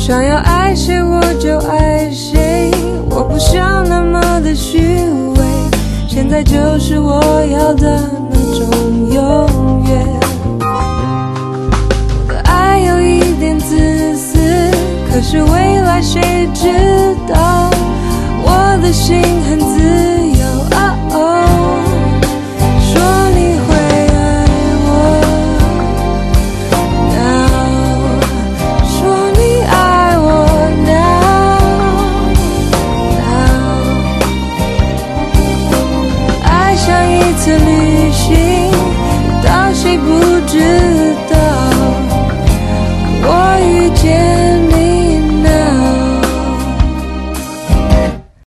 想要爱谁我就爱谁，我不想那么的虚伪，现在就是我要的那种永远。我的爱有一点自私，可是未来谁知道，我的心很自由。说你会爱我 now， 说你爱我 now。 爱像一次旅行，